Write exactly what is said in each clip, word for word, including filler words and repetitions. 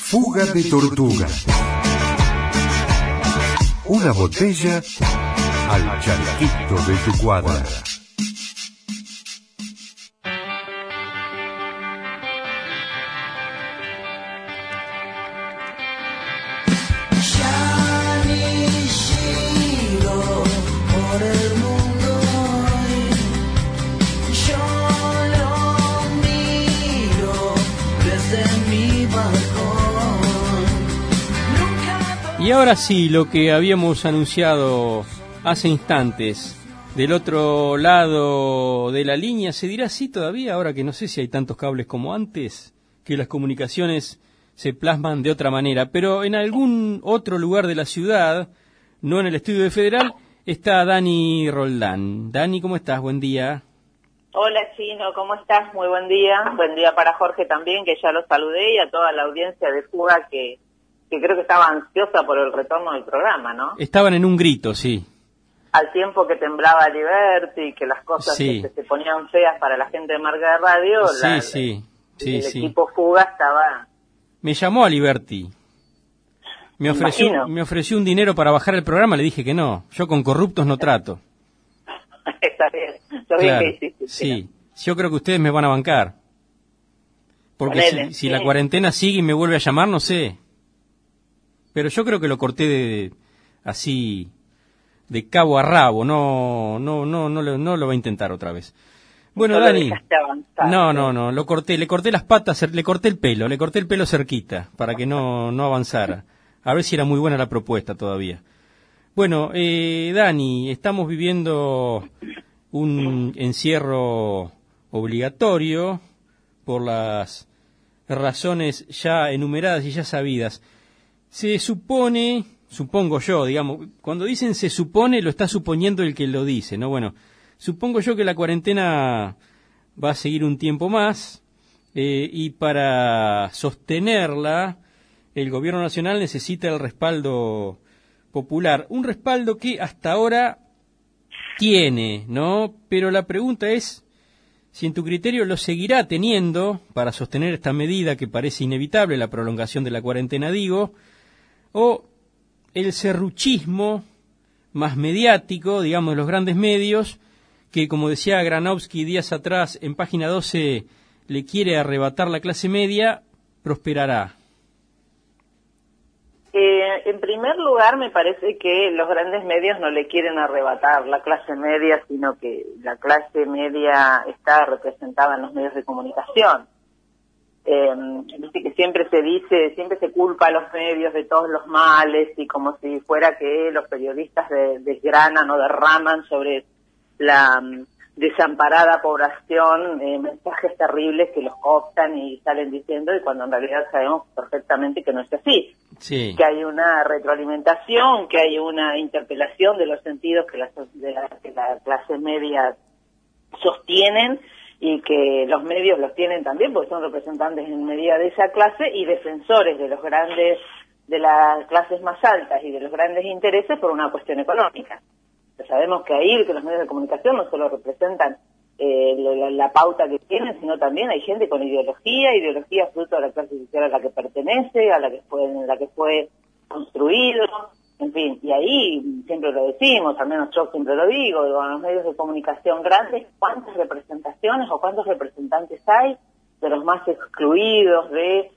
Fuga de tortuga. Una botella al charquito de tu cuadra. Y ahora sí, lo que habíamos anunciado hace instantes, del otro lado de la línea, ¿se dirá así todavía? Ahora que no sé si hay tantos cables como antes, que las comunicaciones se plasman de otra manera, pero en algún otro lugar de la ciudad, no en el estudio de Federal, está Dani Roldán. Dani, ¿cómo estás? Buen día. Hola Chino, ¿cómo estás? Muy buen día. Buen día para Jorge también, que ya lo saludé, y a toda la audiencia de Fuga que... que creo que estaba ansiosa por el retorno del programa, ¿no? Estaban en un grito, sí. Al tiempo que temblaba Liberty, que las cosas sí. que se, se ponían feas para la gente de Marca de Radio, sí, la, sí, el, sí, el sí. equipo Fuga estaba... Me llamó a Liberty. Me ofreció, Imagino. me ofreció un dinero para bajar el programa, le dije que no. Yo con corruptos no trato. Está bien. Yo Claro, bien que hiciste, sí. Yo creo que ustedes me van a bancar. Porque Ponele, si, si sí. la cuarentena sigue y me vuelve a llamar, no sé. Pero yo creo que lo corté de, así, de cabo a rabo. No, no, no, no, lo- no lo va a intentar otra vez. Bueno, No lo Dani. dejaste avanzar, No, sí. no, no. Lo corté, le corté las patas, cer- le corté el pelo, le corté el pelo cerquita para que no, no avanzara. A ver si era muy buena la propuesta todavía. Bueno, eh, Dani, estamos viviendo un encierro obligatorio por las razones ya enumeradas y ya sabidas. Se supone, supongo yo, digamos, cuando dicen se supone, lo está suponiendo el que lo dice, ¿no? Bueno, supongo yo que la cuarentena va a seguir un tiempo más, eh, y para sostenerla, el gobierno nacional necesita el respaldo popular. Un respaldo que hasta ahora tiene, ¿no? Pero la pregunta es si en tu criterio lo seguirá teniendo para sostener esta medida que parece inevitable, la prolongación de la cuarentena, digo, o el serruchismo más mediático, digamos, de los grandes medios, que, como decía Granovsky días atrás, en página doce, le quiere arrebatar la clase media, prosperará. Eh, en primer lugar, me parece que los grandes medios no le quieren arrebatar la clase media, sino que la clase media está representada en los medios de comunicación. Eh, viste que siempre se dice, siempre se culpa a los medios de todos los males, y como si fuera que los periodistas de, desgranan o derraman sobre la um, desamparada población eh, mensajes terribles que los cooptan y salen diciendo, y cuando en realidad sabemos perfectamente que no es así. Sí. Que hay una retroalimentación, que hay una interpelación de los sentidos que la, de la, que la clase media sostienen, y que los medios los tienen también porque son representantes en medida de esa clase y defensores de los grandes, de las clases más altas y de los grandes intereses por una cuestión económica. Pero sabemos que ahí que los medios de comunicación no solo representan eh, la, la pauta que tienen, sino también hay gente con ideología, ideología fruto de la clase social a la que pertenece, a la que fue, en la que fue construido, en fin, y ahí siempre lo decimos, al menos yo siempre lo digo, digo, en los medios de comunicación grandes, ¿cuántas representaciones o cuántos representantes hay de los más excluidos, de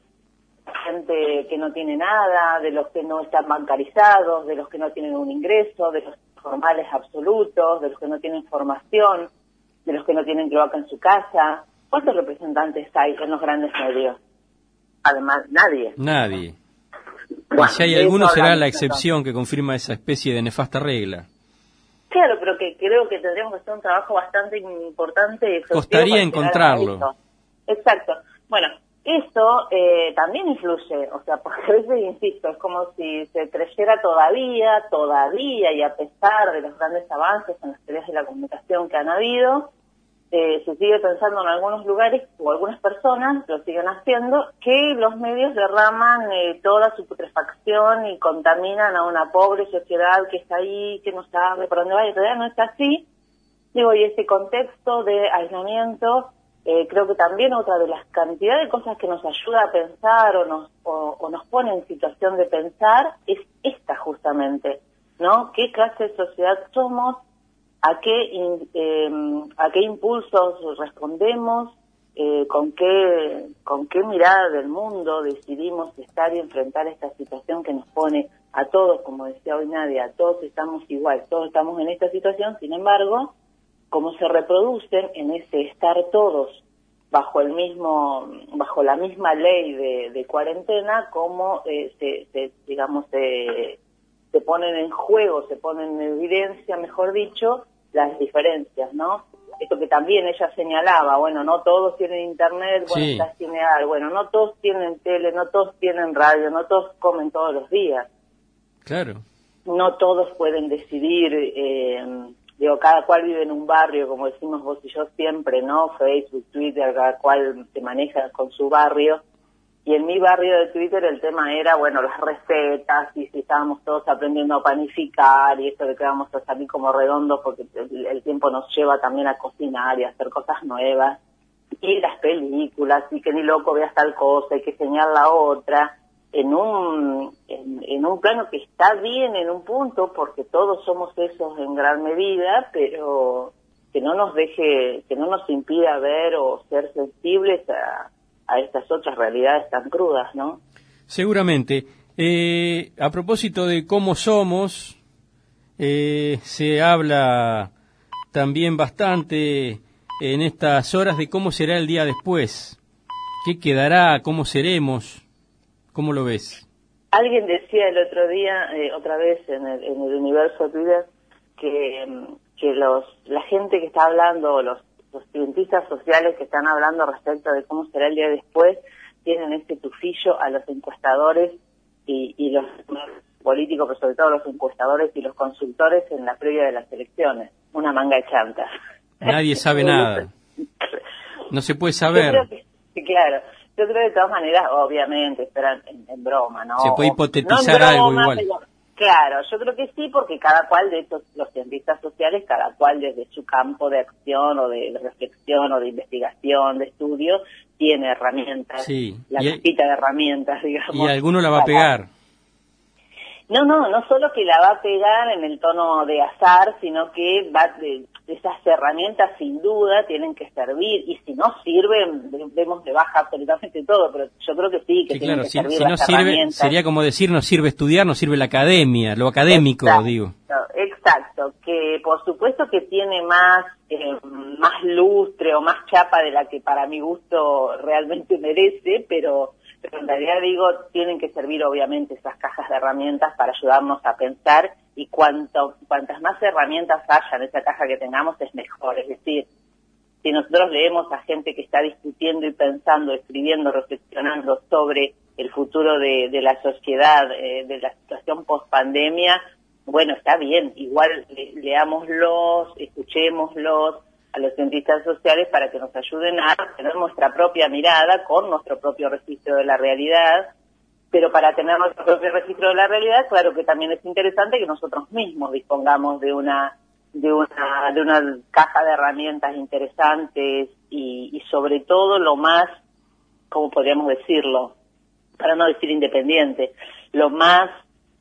gente que no tiene nada, de los que no están bancarizados, de los que no tienen un ingreso, de los formales absolutos, de los que no tienen formación, de los que no tienen cloaca en su casa? ¿Cuántos representantes hay en los grandes medios? Además, nadie. Nadie. Bueno, y si hay de alguno eso será hablamos, la entonces. excepción que confirma esa especie de nefasta regla. Claro, pero que creo que tendríamos que hacer un trabajo bastante importante y exhaustivo Costaría para llegar encontrarlo. a eso. Exacto. Bueno, eso eh, también influye, o sea, porque a veces, insisto, es como si se creyera todavía, todavía, y a pesar de los grandes avances en las teorías de la comunicación que han habido, eh, se sigue pensando en algunos lugares, o algunas personas lo siguen haciendo, que los medios derraman eh, toda su putrefacción y contaminan a una pobre sociedad que está ahí, que no sabe por dónde va, y todavía no está así. Digo, y ese contexto de aislamiento eh, creo que también otra de las cantidades de cosas que nos ayuda a pensar o nos, o, o nos pone en situación de pensar es esta justamente, ¿no? ¿Qué clase de sociedad somos? ¿A qué, in, eh, a qué impulsos respondemos? Eh, ¿con qué, con qué mirada del mundo decidimos estar y enfrentar esta situación que nos pone a todos, como decía hoy Nadia, a todos estamos igual, todos estamos en esta situación? Sin embargo, cómo se reproducen en ese estar todos bajo el mismo, bajo la misma ley de, de cuarentena, cómo eh, se, se, digamos, se, se ponen en juego, se ponen en evidencia, mejor dicho, las diferencias, ¿no? Esto que también ella señalaba, bueno, no todos tienen internet, bueno, sí. estás tiene algo, bueno, no todos tienen tele, no todos tienen radio, no todos comen todos los días. Claro. No todos pueden decidir, eh, digo, cada cual vive en un barrio, como decimos vos y yo siempre, ¿no? Facebook, Twitter, cada cual se maneja con su barrio. Y en mi barrio de Twitter el tema era, bueno, las recetas, y si estábamos todos aprendiendo a panificar, y esto de que vamos a salir como redondos, porque el, el tiempo nos lleva también a cocinar y a hacer cosas nuevas. Y las películas, y que ni loco veas tal cosa, hay que enseñar la otra, en un, en, en un plano que está bien en un punto, porque todos somos esos en gran medida, pero que no nos deje, que no nos impida ver o ser sensibles a a estas otras realidades tan crudas, ¿no? Seguramente. Eh, a propósito de cómo somos, eh, se habla también bastante en estas horas de cómo será el día después. ¿Qué quedará? ¿Cómo seremos? ¿Cómo lo ves? Alguien decía el otro día, eh, otra vez en el, en el universo Twitter, que, que los la gente que está hablando, los los cientistas sociales que están hablando respecto de cómo será el día después, tienen este tufillo a los encuestadores y, y los políticos, pero sobre todo los encuestadores y los consultores en la previa de las elecciones. Una manga de chantas. Nadie sabe nada. No se puede saber. Yo creo que, claro, yo creo que de todas maneras, obviamente, esperan en, en broma, ¿no? Se puede hipotetizar no broma, algo igual. Pero, claro, yo creo que sí, porque cada cual de estos, los cientistas sociales, cada cual desde su campo de acción o de, de reflexión o de investigación, de estudio, tiene herramientas, sí. la y, cajita de herramientas, digamos. Y alguno la va a pegar. No, no, no solo que la va a pegar en el tono de azar, sino que va de, esas herramientas sin duda tienen que servir, y si no sirven, vemos de baja absolutamente todo, pero yo creo que sí, que sí, tienen claro, que si, servir si no las sirve, herramientas. sería como decir, no sirve estudiar, no sirve la academia, lo académico, exacto, digo. Exacto, que por supuesto que tiene más, eh, más lustre o más chapa de la que para mi gusto realmente merece, pero... pero en realidad digo, tienen que servir obviamente esas cajas de herramientas para ayudarnos a pensar, y cuanto cuantas más herramientas haya en esa caja que tengamos es mejor. Es decir, si nosotros leemos a gente que está discutiendo y pensando, escribiendo, reflexionando sobre el futuro de, de la sociedad, eh, de la situación post-pandemia, bueno, está bien, igual le, leámoslos, escuchémoslos, a los cientistas sociales para que nos ayuden a tener nuestra propia mirada con nuestro propio registro de la realidad, pero para tener nuestro propio registro de la realidad, claro que también es interesante que nosotros mismos dispongamos de una de una de una caja de herramientas interesantes y, y sobre todo lo más, ¿cómo podríamos decirlo? Para no decir independiente, lo más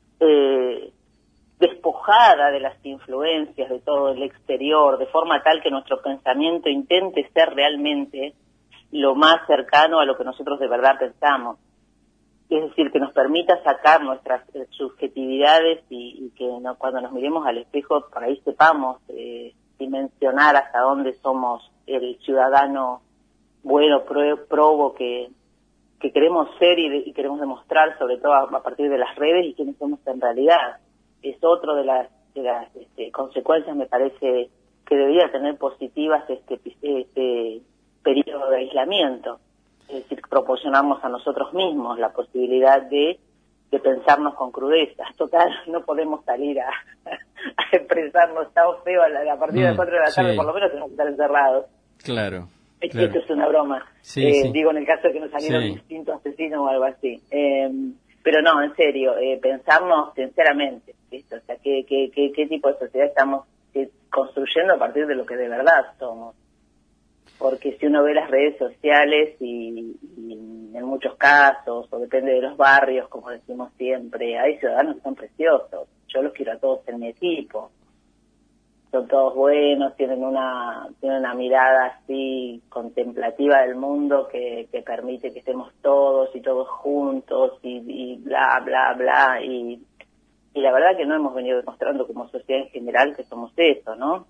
eh, despojada de las influencias de todo el exterior, de forma tal que nuestro pensamiento intente ser realmente lo más cercano a lo que nosotros de verdad pensamos. Es decir, que nos permita sacar nuestras eh, subjetividades y, y que no, cuando nos miremos al espejo, por ahí sepamos eh, dimensionar hasta dónde somos el ciudadano bueno, pro, probo que, que queremos ser y, de, y queremos demostrar, sobre todo a, a partir de las redes, y quiénes somos en realidad. Es otro de las, de las este, consecuencias, me parece, que debería tener positivas este, este periodo de aislamiento. Es decir, proporcionarnos a nosotros mismos la posibilidad de, de pensarnos con crudeza. Total, no podemos salir a, a expresarnos tan feo a, la, a partir de las cuatro de la tarde, sí. Por lo menos tenemos que estar encerrados. Claro. Esto claro. es una broma. Sí, eh, sí. Digo, en el caso de que nos salieron sí. distintos asesinos o algo así. Eh, Pero no, en serio, eh, pensarnos sinceramente, ¿listo? O sea, ¿qué, qué, qué, qué tipo de sociedad estamos construyendo a partir de lo que de verdad somos? porque si uno ve las redes sociales y, y en muchos casos, o depende de los barrios, como decimos siempre, hay ciudadanos que son preciosos, yo los quiero a todos en mi equipo, son todos buenos, tienen una tienen una mirada así contemplativa del mundo que, que permite que estemos todos y todos juntos y, y bla, bla, bla, y, y la verdad que no hemos venido demostrando como sociedad en general que somos eso, ¿no?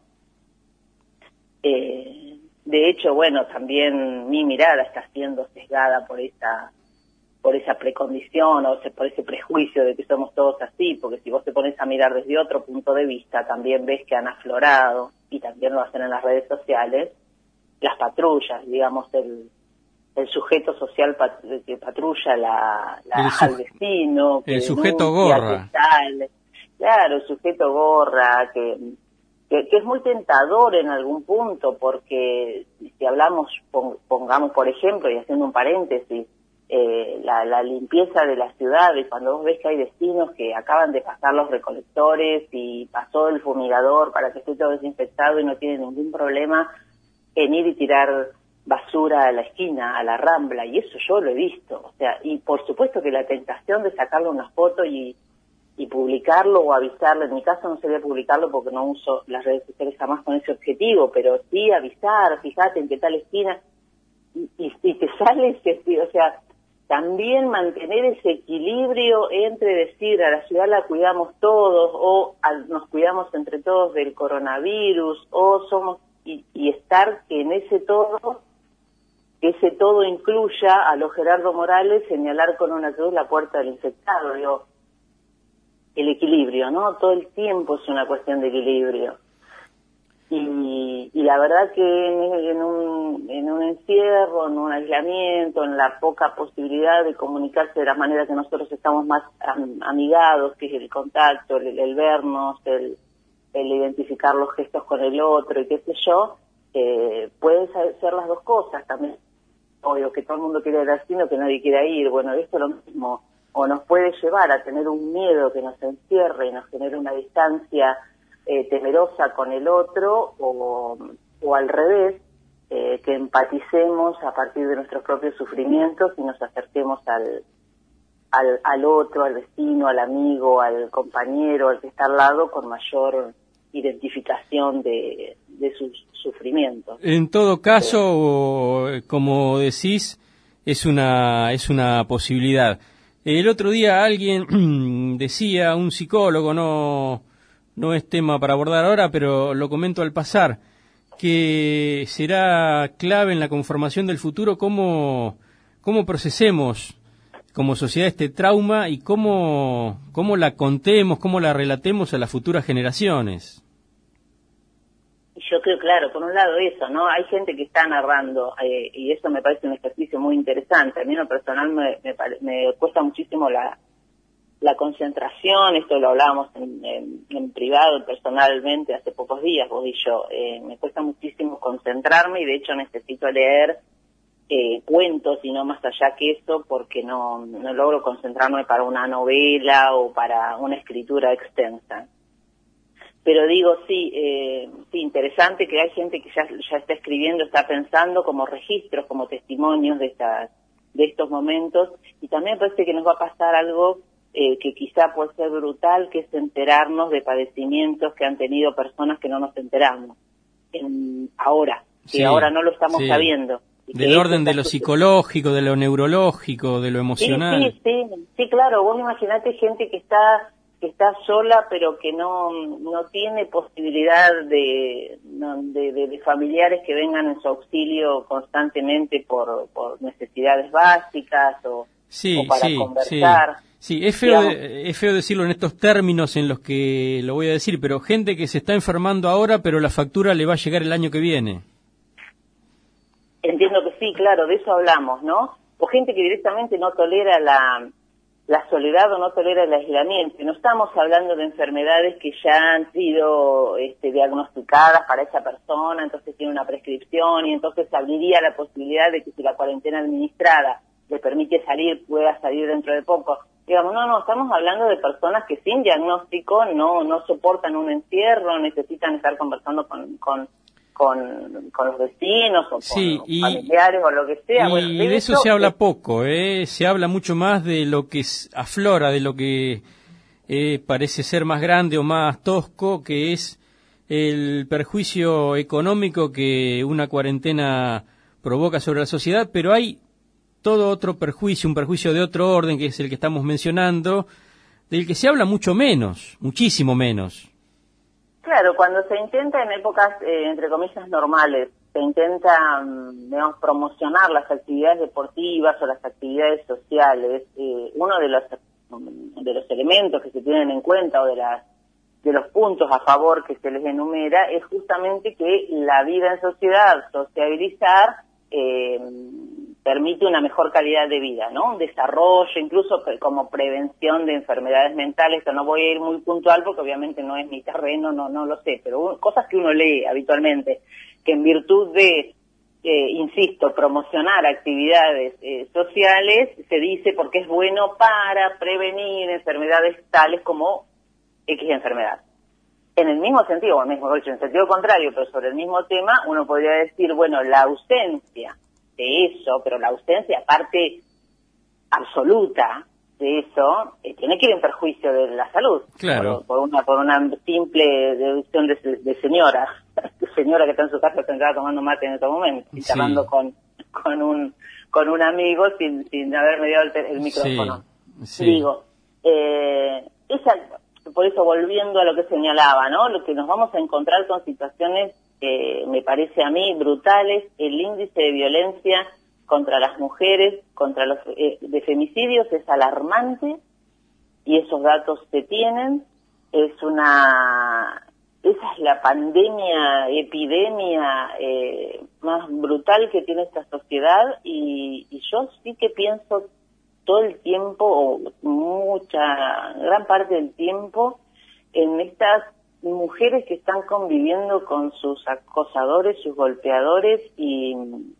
Eh, de hecho, bueno, también mi mirada está siendo sesgada por esa por esa precondición o por ese prejuicio de que somos todos así, porque si vos te pones a mirar desde otro punto de vista, también ves que han aflorado, y también lo hacen en las redes sociales, las patrullas, digamos, el, el sujeto social pat, que patrulla la, la, el su, al vecino, que el sujeto denuncia, gorra. que sale. Claro, el sujeto gorra, que... Que, que es muy tentador en algún punto, porque si hablamos, pongamos por ejemplo, y haciendo un paréntesis, eh, la, la limpieza de las ciudades, cuando vos ves que hay vecinos que acaban de pasar los recolectores y pasó el fumigador para que esté todo desinfectado y no tienen ningún problema en ir y tirar basura a la esquina, a la Rambla, y eso yo lo he visto, o sea, y por supuesto que la tentación de sacarle una foto y y publicarlo o avisarlo, en mi caso no sería publicarlo porque no uso las redes sociales jamás con ese objetivo, pero sí avisar, fíjate en qué tal esquina, y, y, y te sale ese, o sea, también mantener ese equilibrio entre decir a la ciudad la cuidamos todos, o al, nos cuidamos entre todos del coronavirus, o somos, y, y estar que en ese todo, que ese todo incluya a los Gerardo Morales señalar con una cruz la puerta del infectado, digo, el equilibrio, ¿no? Todo el tiempo es una cuestión de equilibrio. Y, y la verdad que en, en, un, en un encierro, en un aislamiento, en la poca posibilidad de comunicarse de la manera que nosotros estamos más am, amigados, que es el contacto, el, el vernos, el, el identificar los gestos con el otro y qué sé yo, eh, pueden ser las dos cosas también. Obvio que todo el mundo quiere ir al cine, que nadie quiera ir. Bueno, esto es lo mismo. O nos puede llevar a tener un miedo que nos encierre y nos genere una distancia eh, temerosa con el otro, o, o al revés, eh, que empaticemos a partir de nuestros propios sufrimientos y nos acerquemos al, al, al otro, al vecino, al amigo, al compañero, al que está al lado, con mayor identificación de, de sus sufrimientos. En todo caso, eh, como decís, es una, es una posibilidad. El otro día alguien decía, un psicólogo, no, no es tema para abordar ahora, pero lo comento al pasar, que será clave en la conformación del futuro cómo, cómo procesemos como sociedad este trauma y cómo, cómo la contemos, cómo la relatemos a las futuras generaciones. Yo creo, claro, por un lado eso, ¿no? Hay gente que está narrando, eh, y eso me parece un ejercicio muy interesante. A mí en lo personal me, me, me cuesta muchísimo la, la concentración, esto lo hablábamos en, en, en privado, personalmente, hace pocos días, vos y yo. Eh, me cuesta muchísimo concentrarme y de hecho necesito leer eh, cuentos y no más allá que eso, porque no, no logro concentrarme para una novela o para una escritura extensa. Pero digo, sí, eh, sí, interesante que hay gente que ya, ya está escribiendo, está pensando como registros, como testimonios de estas, de estos momentos, y también parece que nos va a pasar algo eh, que quizá puede ser brutal, que es enterarnos de padecimientos que han tenido personas que no nos enteramos en, ahora, que sí, ahora no lo estamos sí. sabiendo. Del orden de lo psicológico, de lo neurológico, de lo emocional. Sí, sí, sí, sí, claro, vos imaginate gente que está que está sola pero que no no tiene posibilidad de, no, de, de, de familiares que vengan en su auxilio constantemente por, por necesidades básicas o, sí, o para sí, conversar. Sí, sí. Es feo, de, es feo decirlo en estos términos en los que lo voy a decir, pero gente que se está enfermando ahora pero la factura le va a llegar el año que viene. Entiendo que sí, claro, de eso hablamos, ¿no? O gente que directamente no tolera la la soledad o no tolera el aislamiento. Y no estamos hablando de enfermedades que ya han sido este, diagnosticadas para esa persona, entonces tiene una prescripción y entonces abriría la posibilidad de que si la cuarentena administrada le permite salir, pueda salir dentro de poco. Digamos, no, no, estamos hablando de personas que sin diagnóstico no no soportan un encierro, necesitan estar conversando con, con, con, con los vecinos o sí, con y, familiares o lo que sea. Y bueno, de, de eso, eso se habla es... poco, ¿eh? Se habla mucho más de lo que aflora, de lo que eh, parece ser más grande o más tosco, que es el perjuicio económico que una cuarentena provoca sobre la sociedad, pero hay todo otro perjuicio, un perjuicio de otro orden, que es el que estamos mencionando, del que se habla mucho menos, muchísimo menos. Claro, cuando se intenta en épocas, eh, entre comillas, normales, se intenta, digamos, promocionar las actividades deportivas o las actividades sociales, eh, uno de los de los elementos que se tienen en cuenta o de las de los puntos a favor que se les enumera es justamente que la vida en sociedad, sociabilizar, eh, permite una mejor calidad de vida, ¿no? Un desarrollo, incluso como prevención de enfermedades mentales, que no voy a ir muy puntual porque obviamente no es mi terreno, no no lo sé, pero cosas que uno lee habitualmente, que en virtud de, eh, insisto, promocionar actividades eh, sociales, se dice porque es bueno para prevenir enfermedades tales como X enfermedad. En el mismo sentido, o mejor dicho, en el sentido contrario, pero sobre el mismo tema, uno podría decir, bueno, la ausencia de eso, pero la ausencia, aparte absoluta de eso, eh, tiene que ir en perjuicio de la salud. Claro. Por, por una por una simple deducción de, de señora, señora que está en su casa sentada tomando mate en este momento, y charlando sí. con con un con un amigo sin sin haberme dado el, el micrófono. Sí. Sí. Digo, eh, esa, por eso volviendo a lo que señalaba, ¿no? Lo que nos vamos a encontrar con situaciones Eh, me parece a mí brutales. El índice de violencia contra las mujeres, contra los eh, de femicidios es alarmante y esos datos se tienen. Es una, esa es la pandemia, epidemia eh, más brutal que tiene esta sociedad y, y yo sí que pienso todo el tiempo, o mucha, gran parte del tiempo, en estas mujeres que están conviviendo con sus acosadores, sus golpeadores y,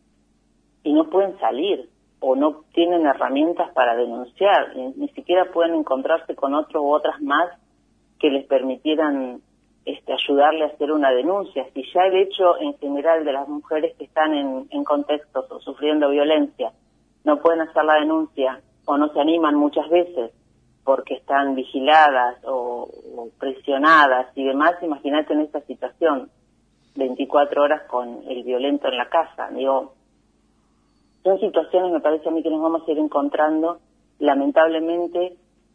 y no pueden salir o no tienen herramientas para denunciar, ni, ni siquiera pueden encontrarse con otros u otras más que les permitieran este, ayudarle a hacer una denuncia. Si ya el hecho en general de las mujeres que están en, en contextos o sufriendo violencia no pueden hacer la denuncia o no se animan muchas veces porque están vigiladas o, o presionadas y demás, imagínate en esta situación, veinticuatro horas con el violento en la casa. Digo, son situaciones, me parece a mí, que nos vamos a ir encontrando, lamentablemente,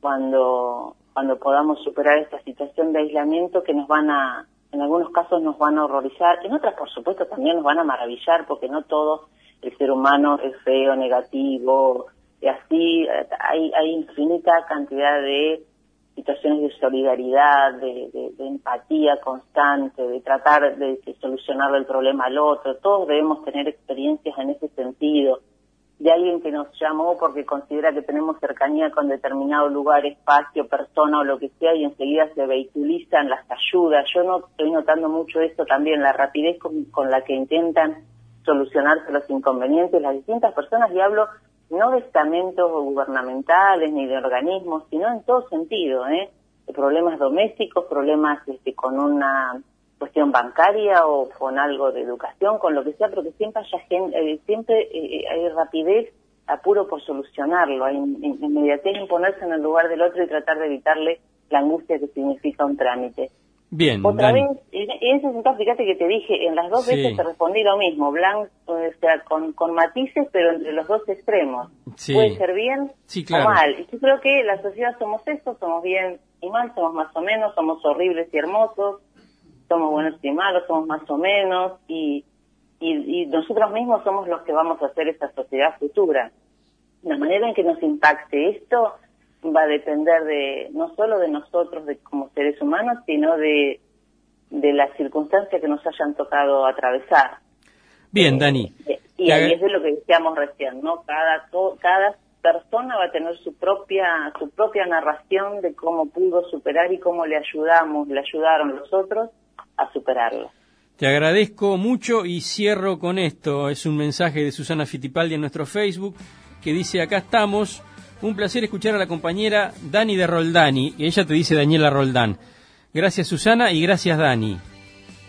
cuando cuando podamos superar esta situación de aislamiento, que nos van a, en algunos casos nos van a horrorizar, en otras, por supuesto, también nos van a maravillar, porque no todo el ser humano es feo, negativo, y así hay, hay infinita cantidad de situaciones de solidaridad, de, de, de empatía constante, de tratar de, de solucionar el problema al otro. Todos debemos tener experiencias en ese sentido, de alguien que nos llamó porque considera que tenemos cercanía con determinado lugar, espacio, persona o lo que sea, y enseguida se vehiculizan las ayudas. Yo no estoy notando mucho esto también, la rapidez con, con la que intentan solucionarse los inconvenientes las distintas personas, y hablo no de estamentos gubernamentales ni de organismos, sino en todo sentido, ¿eh? De problemas domésticos, problemas este, con una cuestión bancaria o con algo de educación, con lo que sea, pero que siempre haya gente, eh, siempre eh, hay rapidez, apuro por solucionarlo, hay inmediatez en ponerse en el lugar del otro y tratar de evitarle la angustia que significa un trámite. Bien, Otra Dani. vez, en ese sentido, fíjate que te dije, en las dos Sí. veces te respondí lo mismo, blanco, o sea, con, con matices, pero entre los dos extremos. Sí. Puede ser bien Sí, claro. o mal. Y yo creo que la sociedad somos esto, somos bien y mal, somos más o menos, somos horribles y hermosos, somos buenos y malos, somos más o menos, y, y, y nosotros mismos somos los que vamos a hacer esta sociedad futura. La manera en que nos impacte esto va a depender de no solo de nosotros de como seres humanos, sino de, de las circunstancias que nos hayan tocado atravesar. Bien, eh, Dani. Y ahí es de lo que decíamos recién, ¿no? Cada to, cada persona va a tener su propia su propia narración de cómo pudo superar y cómo le ayudamos, le ayudaron los otros a superarlo. Te agradezco mucho y cierro con esto. Es un mensaje de Susana Fittipaldi en nuestro Facebook que dice: acá estamos. Un placer escuchar a la compañera Dani de Roldani. Y ella te dice Daniela Roldán. Gracias, Susana, y gracias, Dani. Bueno, gracias.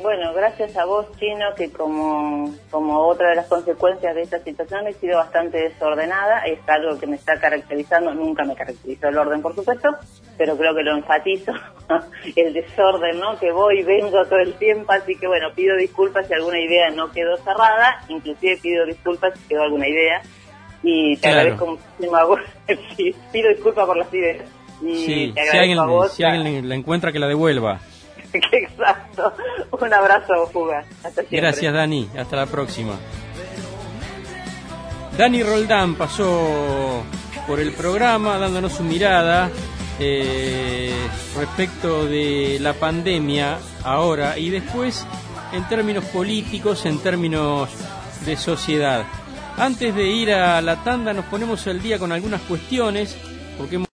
gracias a vos, Chino, que como, como otra de las consecuencias de esta situación he sido bastante desordenada. Es algo que me está caracterizando, nunca me caracterizó el orden, por supuesto, pero creo que lo enfatizo, el desorden, ¿no? Que voy y vengo todo el tiempo, así que bueno, pido disculpas si alguna idea no quedó cerrada, inclusive pido disculpas si quedó alguna idea, y te claro. agradezco muchísimo a vos, sí, pido disculpas por las ideas. Y sí, te si alguien, a vos, si alguien la encuentra, que la devuelva. Exacto. Un abrazo, Fugas. Hasta siempre. Gracias, Dani. Hasta la próxima. Dani Roldán pasó por el programa dándonos su mirada eh, respecto de la pandemia ahora y después en términos políticos, en términos de sociedad. Antes de ir a la tanda nos ponemos al día con algunas cuestiones porque hemos